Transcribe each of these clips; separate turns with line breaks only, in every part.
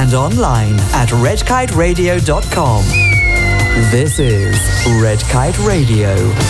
and online at redkiteradio.com. This is Red Kite Radio.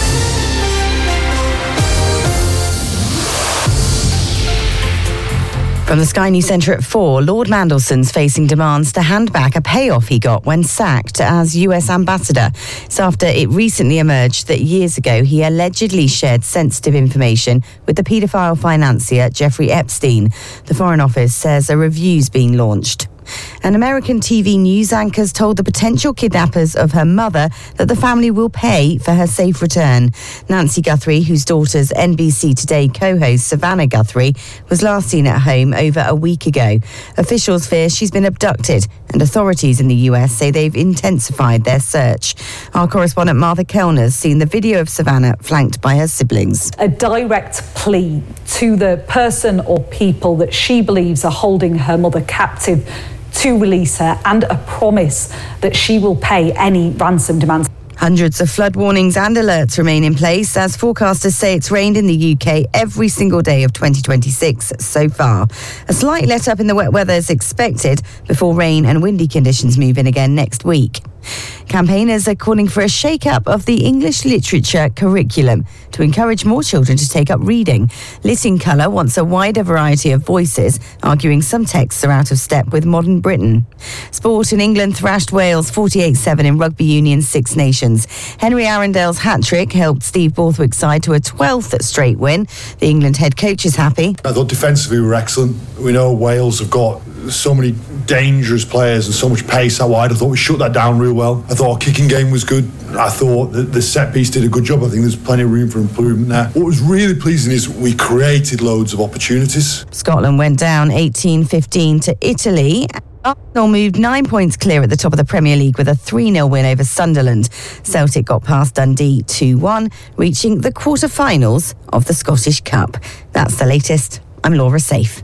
From the Sky News Centre at 4, Lord Mandelson's facing demands to hand back a payoff he got when sacked as US ambassador. It's after it recently emerged that years ago he allegedly shared sensitive information with the paedophile financier Jeffrey Epstein. The Foreign Office says a review's been launched. An American TV news anchor's told the potential kidnappers of her mother that the family will pay for her safe return. Nancy Guthrie, whose daughter's NBC Today co-host Savannah Guthrie, was last seen at home over a week ago. Officials fear she's been abducted, and authorities in the US say they've intensified their search. Our correspondent Martha Kellner's seen the video of Savannah flanked by her siblings.
A direct plea to the person or people that she believes are holding her mother captive to release her, and a promise that she will pay any ransom demands.
Hundreds of flood warnings and alerts remain in place as forecasters say it's rained in the UK every single day of 2026 so far. A slight let-up in the wet weather is expected before rain and windy conditions move in again next week. Campaigners are calling for a shake-up of the English literature curriculum to encourage more children to take up reading. Lit in Colour wants a wider variety of voices, arguing some texts are out of step with modern Britain. Sport in England thrashed Wales 48-7 in Rugby Union's Six Nations. Henry Arundel's hat-trick helped Steve Borthwick's side to a 12th straight win. The England head coach is happy.
I thought defensively we were excellent. We know Wales have got so many dangerous players and so much pace out wide. I thought we shut that down real well. I thought our kicking game was good. I thought that the set piece did a good job. I think there's plenty of room for improvement there. What was really pleasing is we created loads of opportunities.
Scotland went down 18-15 to Italy. Arsenal moved 9 points clear at the top of the Premier League with a 3-0 win over Sunderland. Celtic got past Dundee 2-1, reaching the quarter-finals of the Scottish Cup. That's the latest. I'm Laura Safe.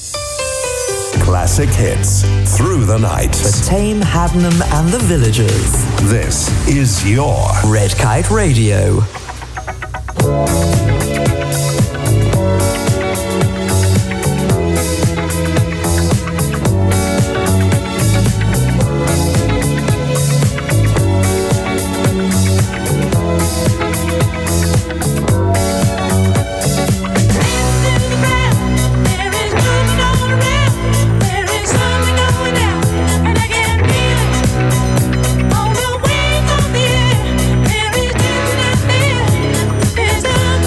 Classic hits through the night.
For Tame, Haddenham and the Villagers.
This is your
Red Kite Radio.
On the wing of the air, there is nothing out there.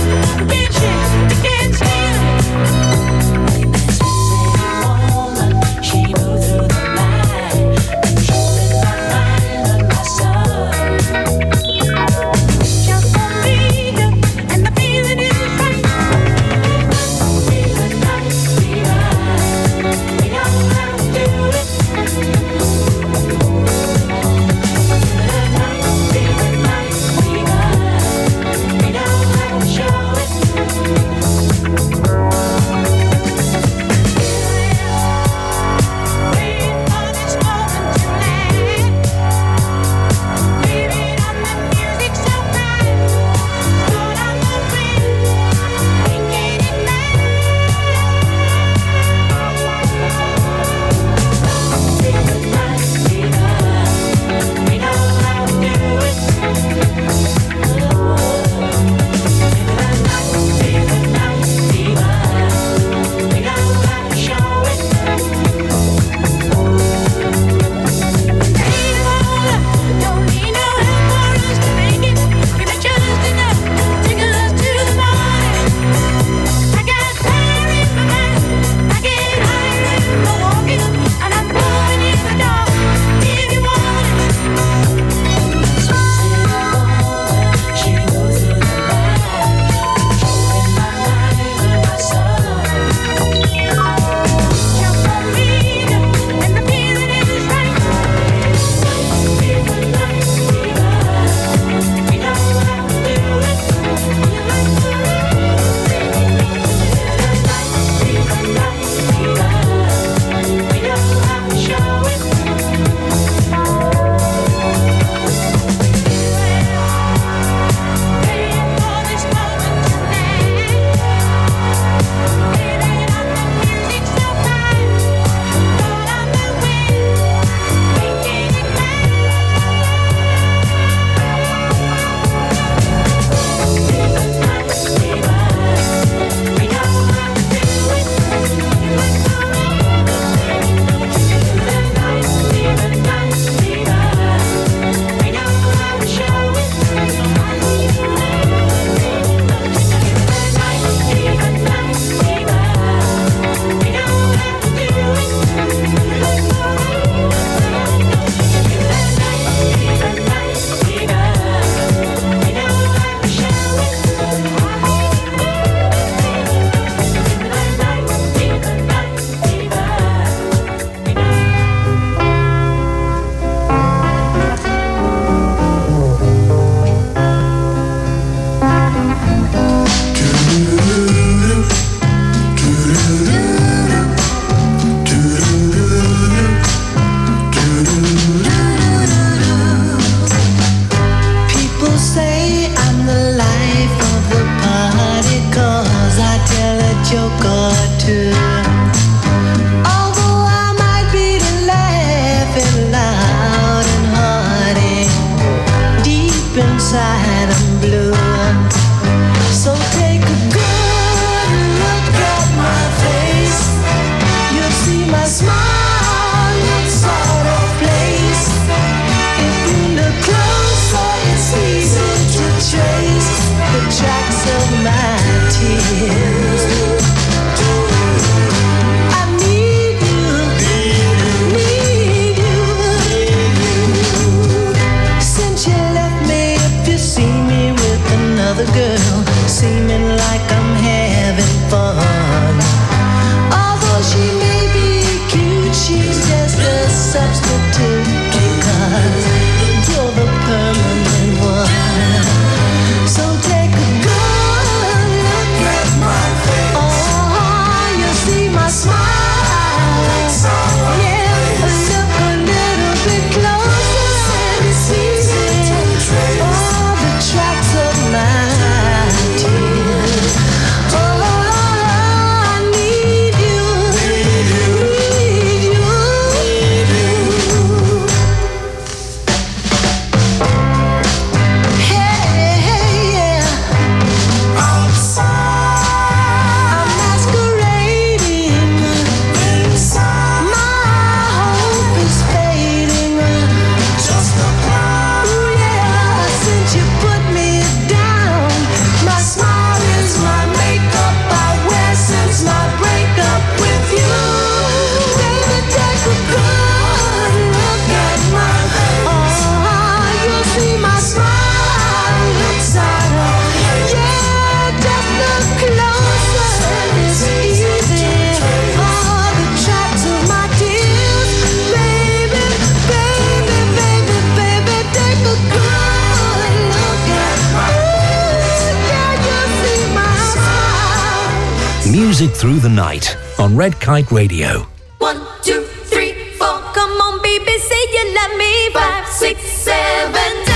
through the night on Red Kite Radio.
1, 2, 3, 4. Come on, baby, say you love me. 5, 6, 7 times.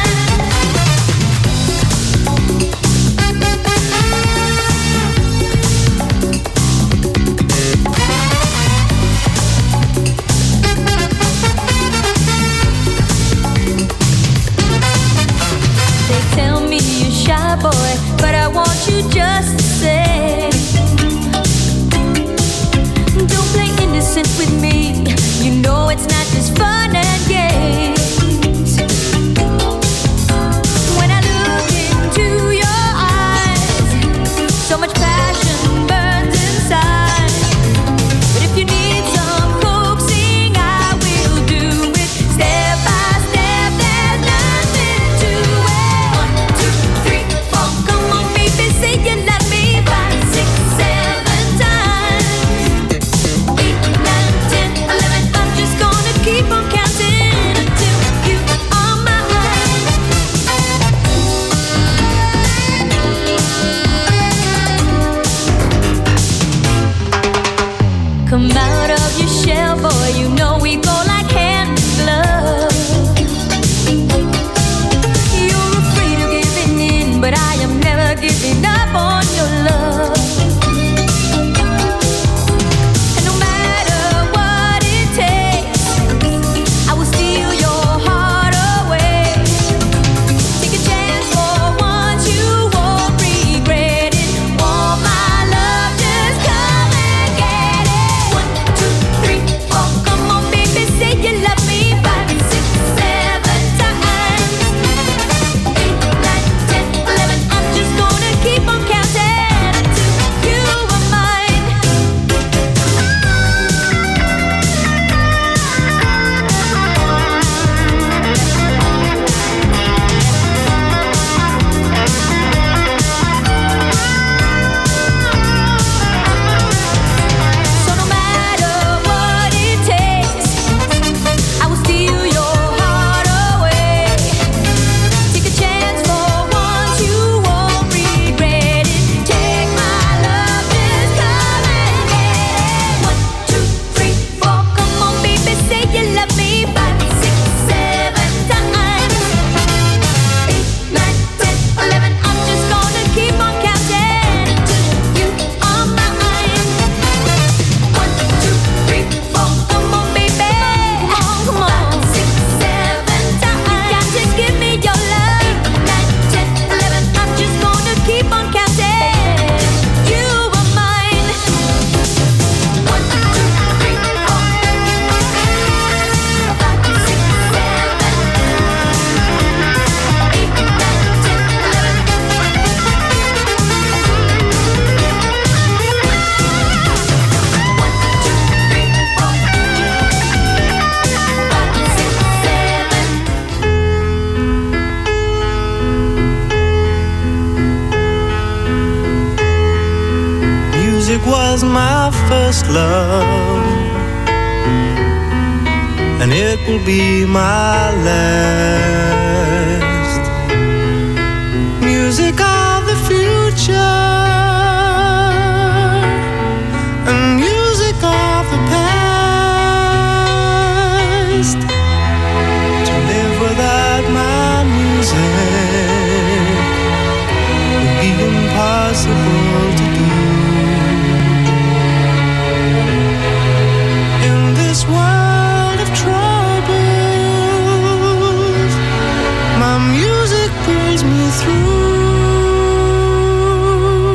They tell me you're shy, boy, but I want you just to say, don't play innocent with me. You know it's not just fun and games. When I look into your eyes, so much passion burns inside. But if you need some coaxing, I will do it step by step. There's nothing to it. 1, 2, 3, 4. Come on, baby, say you love me. 5, 6, 7 times. 8, 9, 10, 11. I'm just gonna keep on counting until you are mine. Come out of your shell, boy. You know we go like hand in glove. You're afraid of giving in, but I am never giving up on your love. And no matter what it takes, I will steal your heart away. Take a chance for once, you won't regret it. Want my love, just come and get it. 1, 2, 3, 4. Come on, baby, say you love me. 5, 6, 7 times. 8, 9, 10, 11. I'm just gonna keep on counting until you are mine. So no matter what it takes, I will steal your heart away. Take a chance for once, you won't regret it. Take my love, just come and get it. 1, 2, 3, 4. Come on, baby, say you love me. 5, 6, 7 times. 8, 9, 10, 11. I'm just gonna keep on counting until you are mine. 1, 2, 3, 4. Come on, baby. Come on. 5, 6, 7 times. You got to give me your love. 9, 10, 11. I'm just gonna keep on counting. You are mine. 1, 2, 3, 4. 5, 6, 7. 8, 9, 10,
Music was my first love, and it will be my last. Music of the future, and music of the past. To live without my music would be impossible to do. In this world of troubles, my music pulls me through.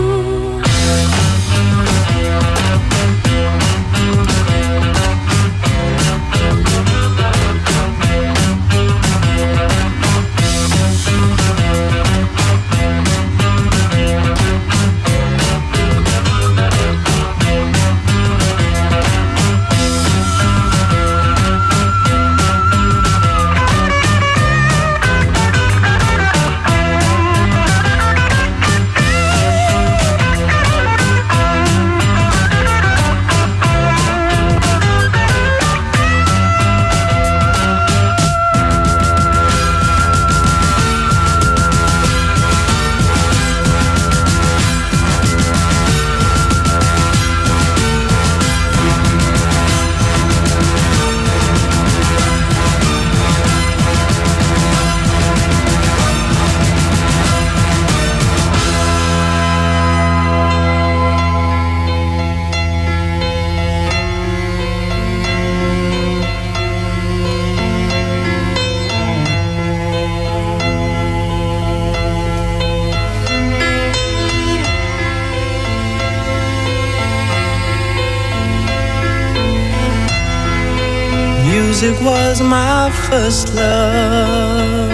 Music was my first love,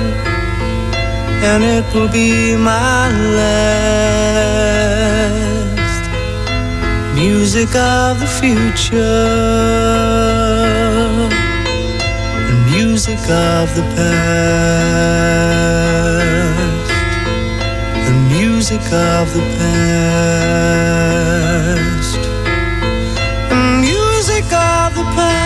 and it will be my last. Music of the future, and music of the past, and music of the past, and music of the past.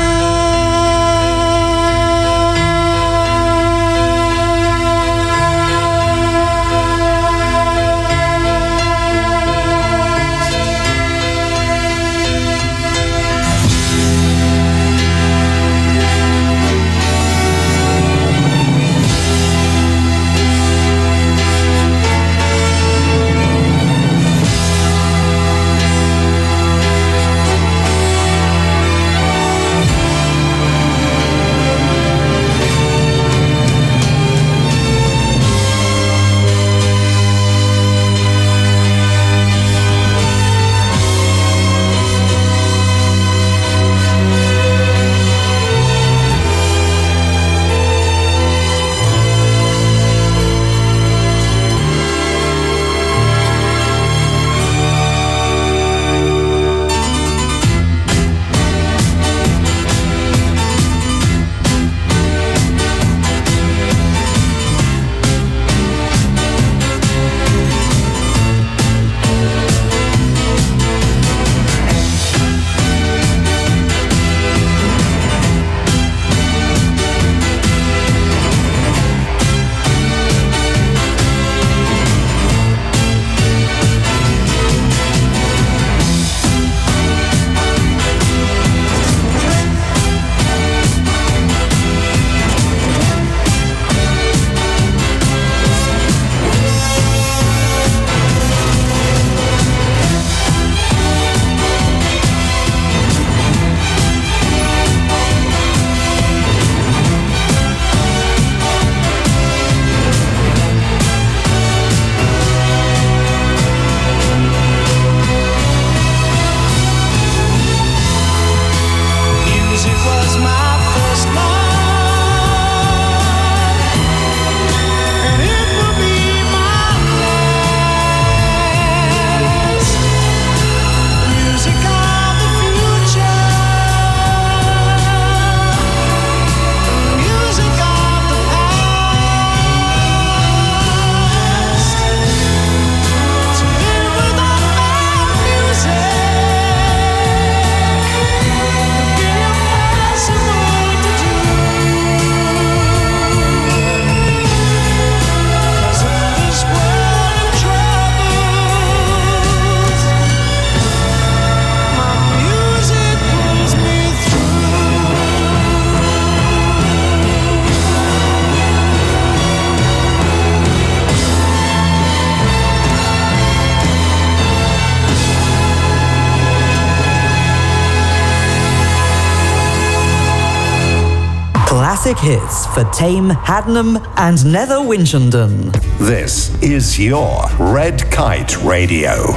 Classic hits for Tame, Haddenham and Nether Winchendon.
This is your Red Kite Radio.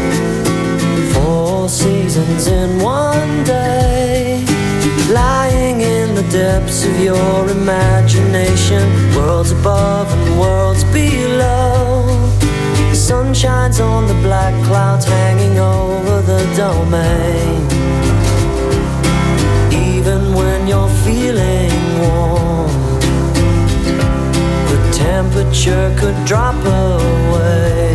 4 seasons in one day, lying in the depths of your imagination, worlds above and worlds below. The sun shines on the black clouds hanging over the domain. Even when you're feeling warm, the temperature could drop away,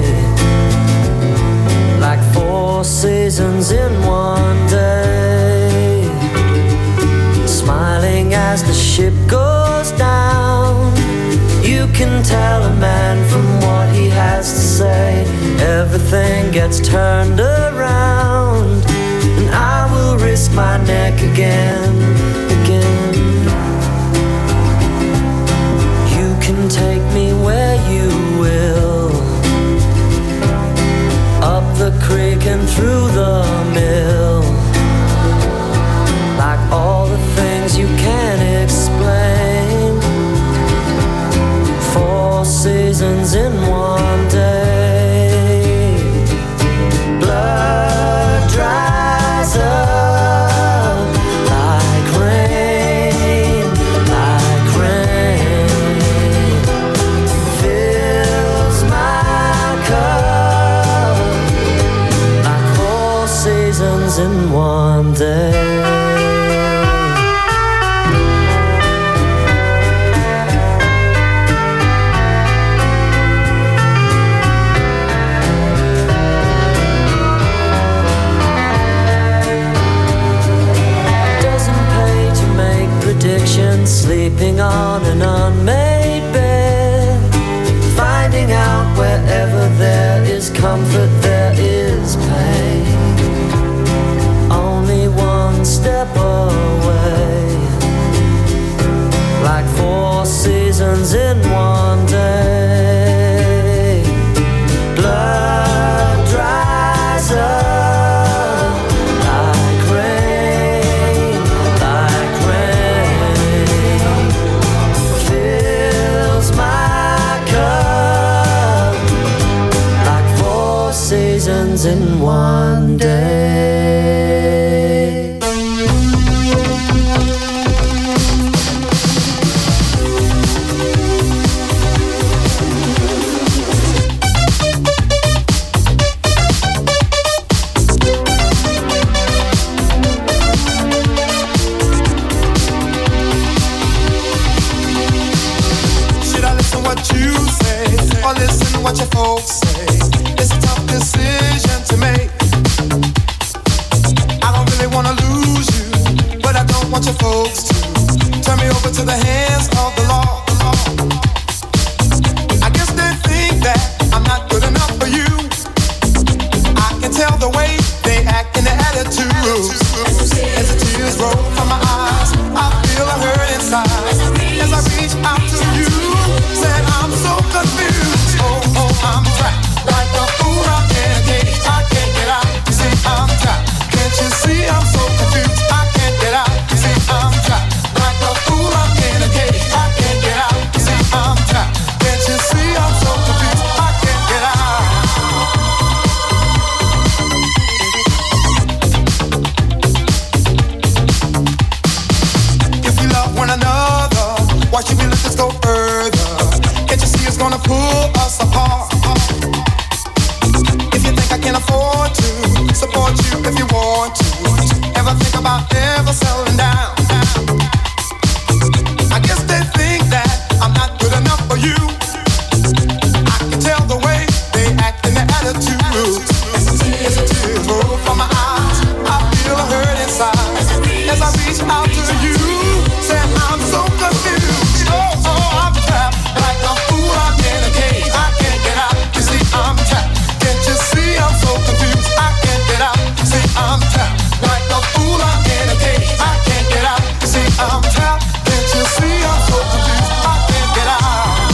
like 4 seasons in one day. Smiling as the ship goes down, you can tell a man from what he has to say. Everything gets turned around, and I will risk my neck again. You can take me where you will, up the creek and through the mill, like all the things you can't explain. 4 seasons in one day. Blood dries up like rain. addiction, sleeping on an unmade bed, finding out wherever there is comfort, there is pain. Only one step away, like 4 seasons in one day. Blood dries up like rain, fills my cup like 4 seasons in one day.
What your folks say, it's a tough decision to make. I don't really wanna lose you, but I don't want your folks to turn me over to the hands of the law. I guess they think that I'm not good enough for you. I can tell the way they act and their attitudes. As the tears roll from my eyes, I feel a hurt inside. As I reach out to you, said I'm so confused. I'm trapped like a fool out in a cage. I can't get out. You see, I'm trapped. Can't you see I'm so confused? I can't get out. You see, I'm trapped like a fool out in a cage. I can't get out. You see, I'm trapped. Can't you see I'm so confused? I can't get out. If we love one another, why should we let this go further? Can't you see it's gonna pull us apart? If you think I can afford to support you if you want to, ever think about ever settling down? I guess they think that I'm not good enough for you. I can tell the way they act and their attitudes. As the tears roll from my eyes, I feel a hurt inside. As I reach out to you, say I'm so confused. Oh, I'm trapped like a fool out in a cage. I can't get out. You see, I'm trapped. Can't you see I'm so confused? I can't get out. See, I'm trapped like a fool out in a cage. I can't get out. See, I'm trapped. Can't you see I'm so confused? I can't get out.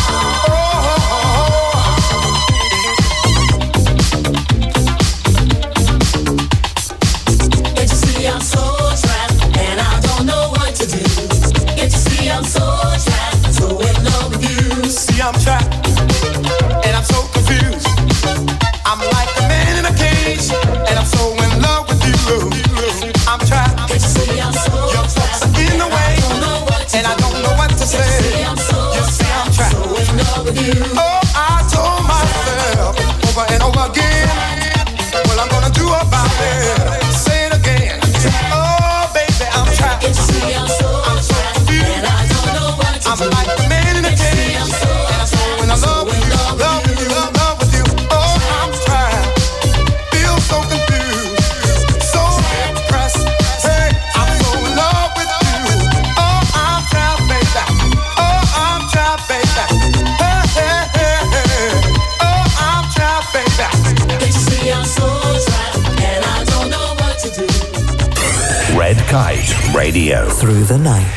Can't you see I'm so trapped and I don't know what to do? Can't you see I'm so trapped, so in love with you?
See, I'm trapped and I'm so confused. I'm like a man in a cage and I'm so in love with you. I'm trapped.
Can't you see I'm so
Your folks are in the way and I don't know what to say. You see I'm trapped,
so in love with you.
Oh, I told myself over and over again, what I'm gonna do about it. Say it again. Oh, baby, I'm trapped.
Can't you see I'm so
confused
and I don't know what to
I'm
do?
like a man in a cage and I'm so in love with you, love with you, love with you. Oh, I'm trapped. Feel so confused, so depressed. Hey, I'm so in love with you. Oh, I'm trapped, baby. Oh, I'm trapped, baby. Hey, hey, hey, hey. Oh, I'm trapped, baby.
Can't you see I'm so trapped and I don't know what to do?
Red Kite Radio.
Through the night.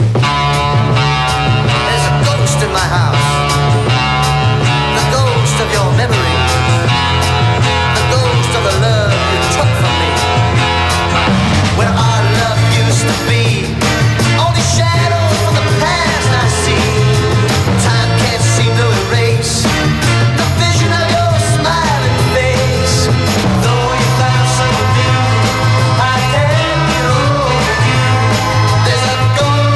There's a ghost in my house. The ghost of your memory. The ghost of the love you took from me. Where our love used to be. Only shadows from the past I see. Time can't seem to erase the vision of your smiling face. Though you found something new, I can't get over you. There's a ghost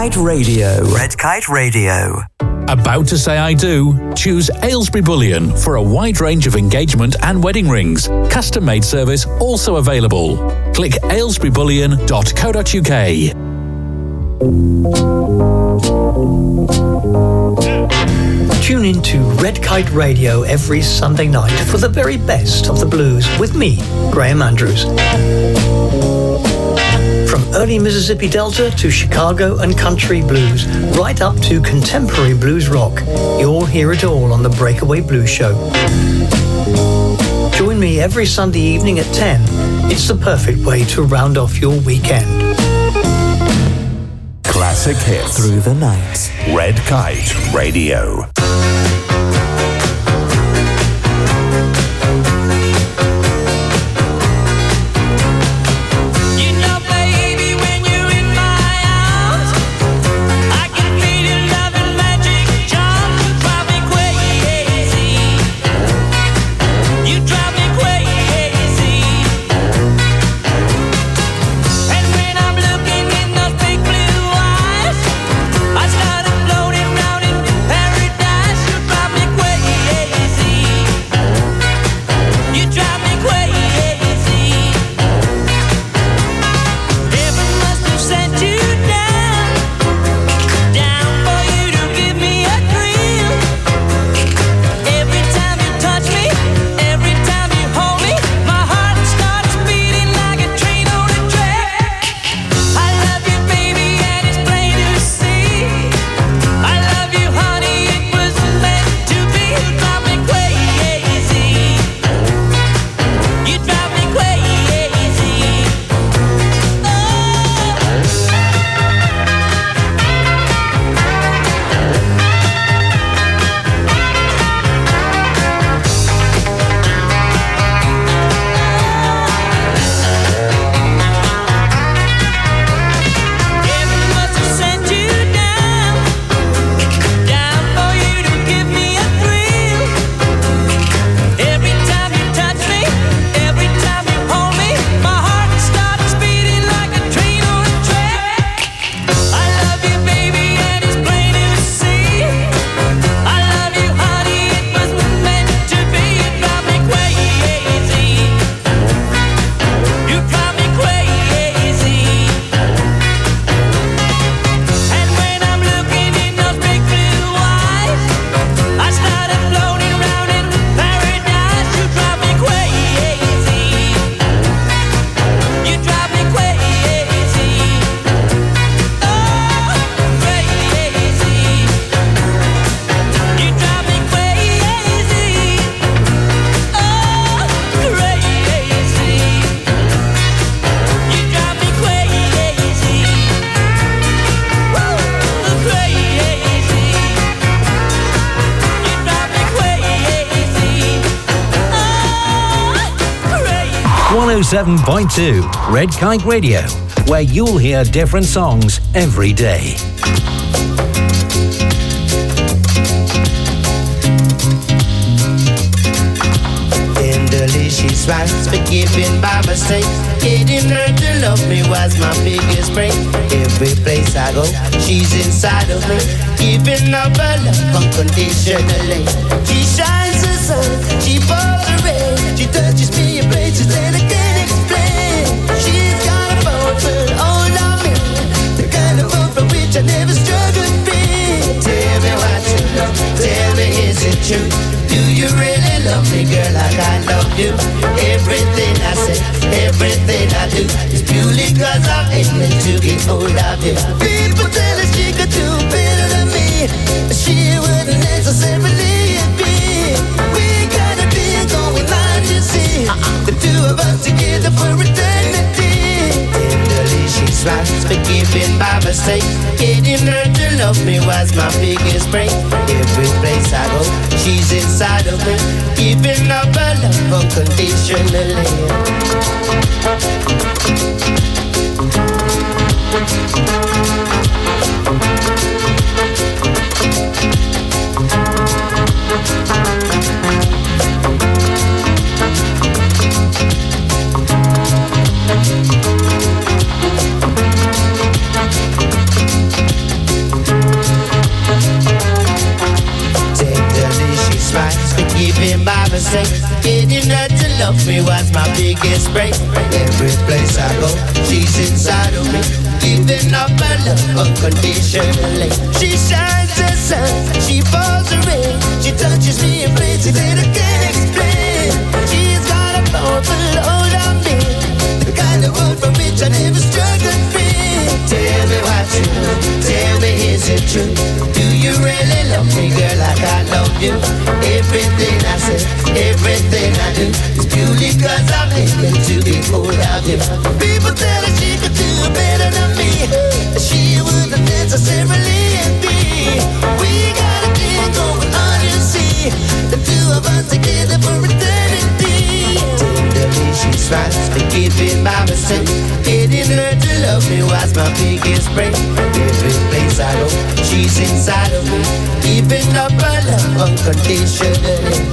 Kite Radio. Red Kite Radio.
About to say I do? Choose Aylesbury Bullion for a wide range of engagement and wedding rings. Custom-made service also available. Click aylesburybullion.co.uk.
Tune in to Red Kite Radio every Sunday night for the very best of the blues with me, Graham Andrews. From early Mississippi Delta to Chicago and country blues, right up to contemporary blues rock, you'll hear it all on the Breakaway Blues Show. Join me every Sunday evening at 10. It's the perfect way to round off your weekend.
Classic hits
Through the night.
Red Kite Radio.
.2 Red Kite Radio, where you'll hear different songs every day.
Tenderly she swipes, forgiving by mistake. Getting her to love me was my biggest break. Every place I go, she's inside of me, giving up her love unconditionally. She shines the sun, she pours the rain, she touches me in places that I can't explain. She's got a boat for all of me, the kind of boat for which I never struggled free. Tell me what you love, tell me is it true? Do you really love me, girl, like I love you? Everything I say, everything I do is purely cause I'm aiming to get hold of you. People tell us she could do better than me, but she wouldn't necessarily agree. We got a deal going on, you see, the two of us together for eternity. Tenderly she swipes, forgiving by mistake. Getting her to love me was my biggest break. Every place I go, she's inside of me, giving up her love unconditionally. forgiving my mistakes. Getting her to love me was my biggest break. Every place I go, she's inside of me, giving up her love unconditionally. She shines the sun, she falls the rain, she touches me in places that I can't explain. She's got a powerful hold on me, the kind of world from which I never struggled free. Tell me what you do, tell me is it true? Do you really love me, girl, like I love you? Everything I say, everything I do is purely cause I'm aching to be full of you. People tell her she could do better than me, she wouldn't necessarily be. We got a thing going on, you see, the two of us together for eternity. Tenderly she smiles, forgiving my mistakes. Getting her to love me was my biggest break. Every place I go, she's inside of me, giving up her love unconditionally.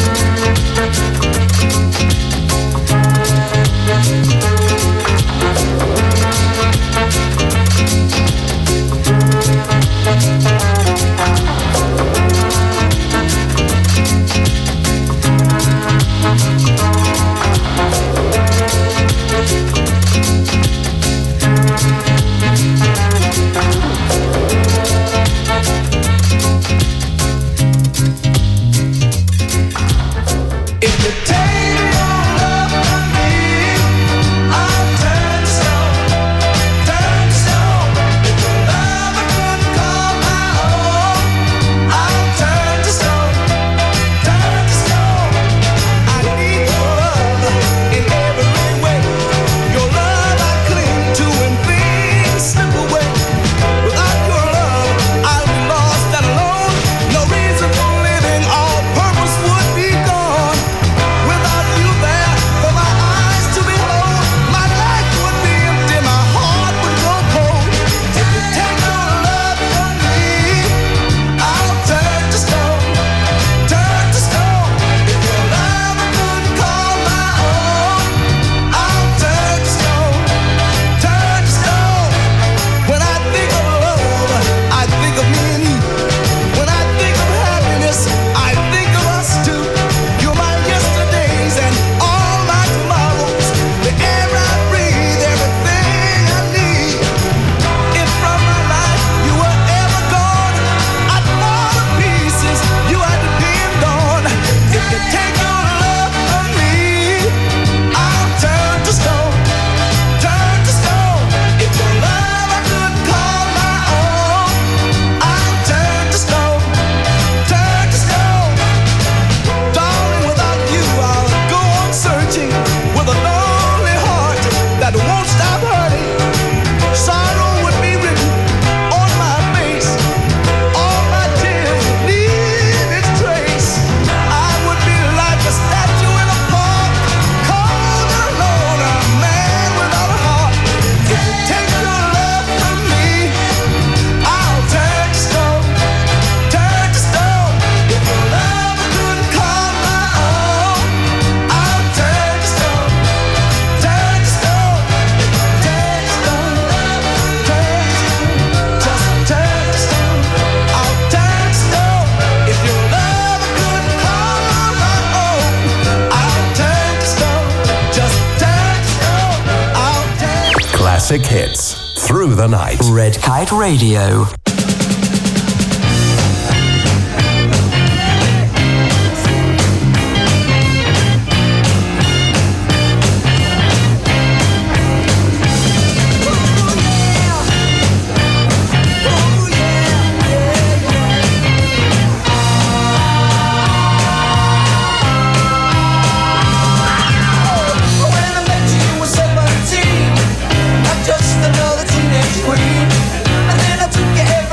Classic hits through the night.
Red Kite Radio.
Just another teenage queen, and then I took you everywhere.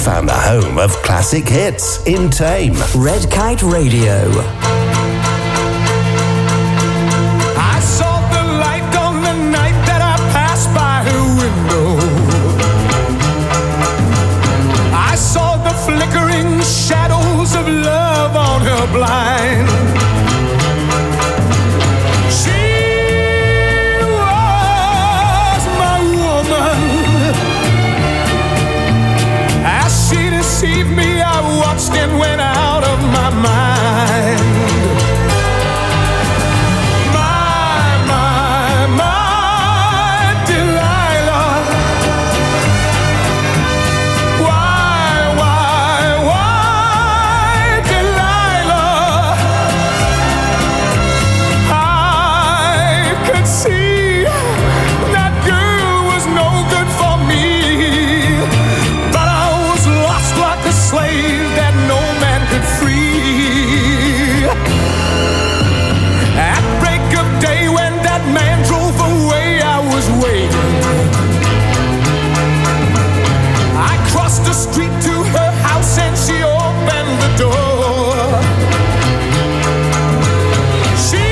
found a home of classic hits in Tame.
Red Kite Radio.
I saw the light on the night that I passed by her window. I saw the flickering shadows of love on her blind. She was my woman. As she deceived me, I watched and went out of my mind. Slave that no man could free. At break of day when that man drove away, I was waiting. I crossed the street to her house and she opened the door. She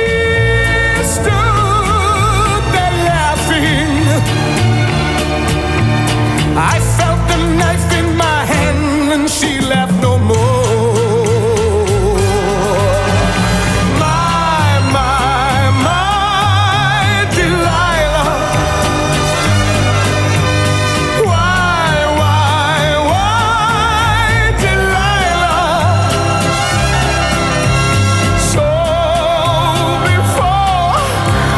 stood there laughing. I felt the knife in my hand and she left no more. My Delilah. Why, Delilah? So before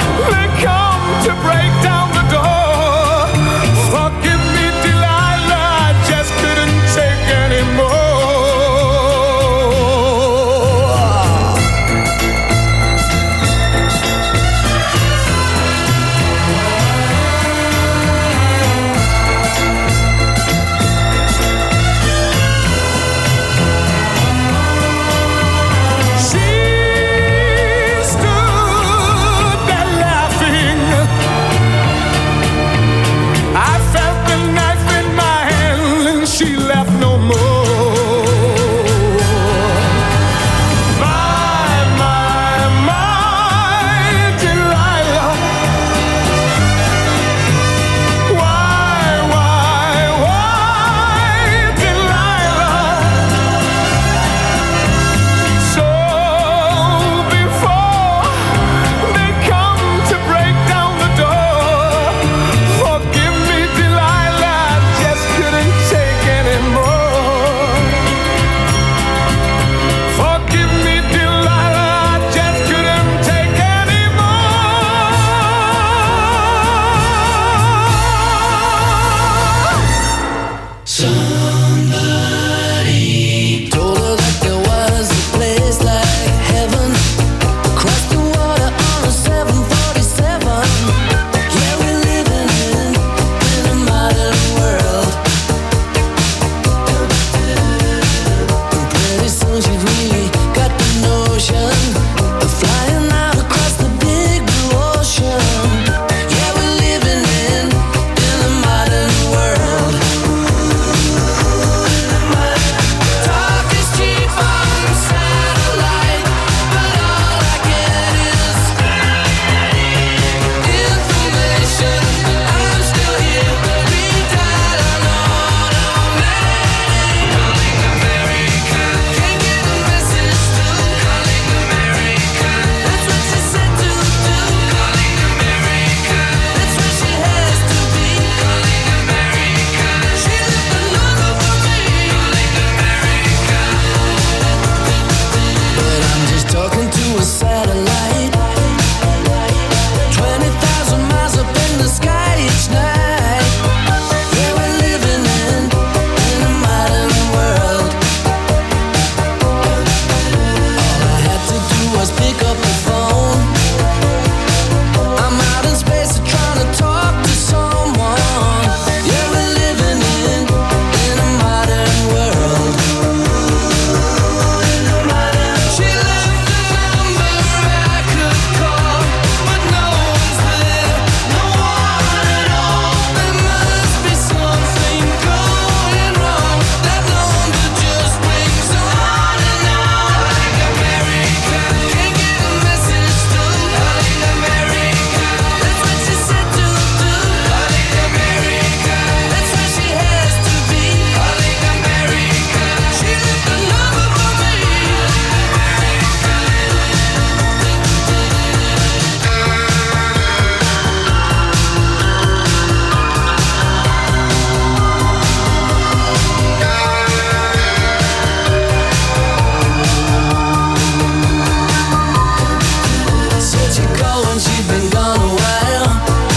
call when she's been gone a while.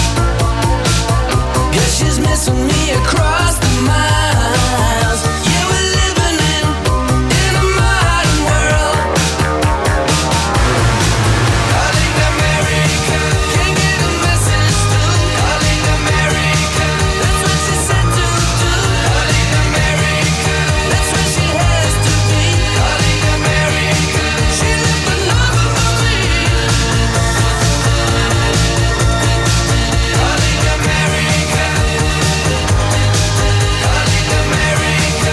Guess she's missing me across the miles. Yeah, we're living in a modern world. Calling America, can't get a message through. Calling America, that's what she said to do. Calling America, that's where she has to be. Calling America, she left a number for me. Calling America, calling America,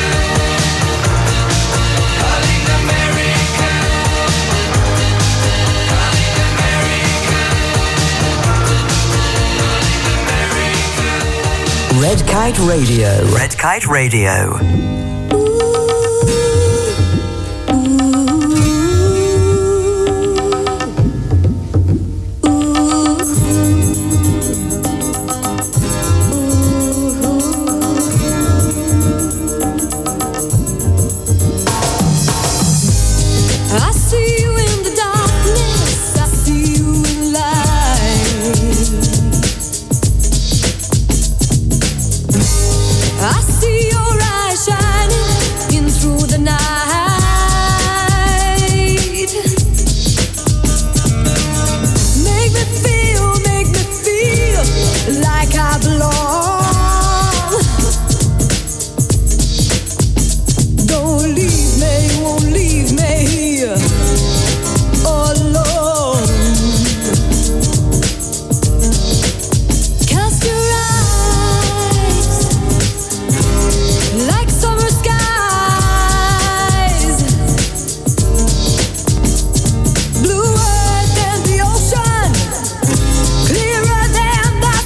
calling America,
Red Kite Radio. Red Kite Radio.
I see you in the darkness, I see you in light. I see your eyes shining in through the night. Make me feel like I belong. Don't leave me, won't leave me here alone. Cast your eyes like summer skies, bluer than the ocean, clearer than the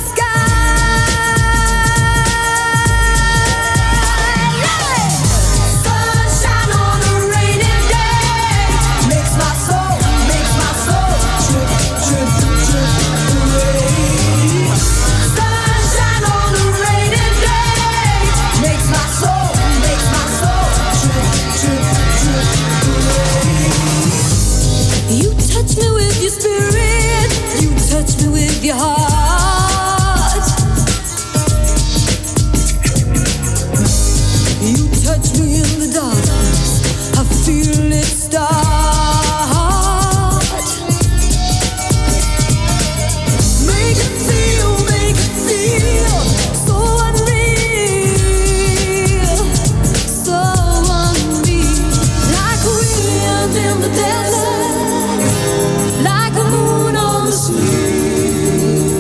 sky. Sunshine on a rainy day makes my soul trip, trip, trip away. Sunshine on a rainy day makes my soul trip, trip, trip away. You touch me with your spirit, you touch me with your heart. You touch me in the darkness, I feel it start. Make it feel so unreal, so unreal. Like a wind in the desert, like a moon on the sea.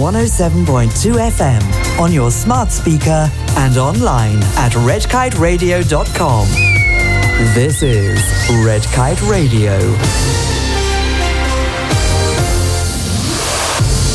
107.2 FM on your smart speaker and online at redkiteradio.com. This is Red Kite Radio.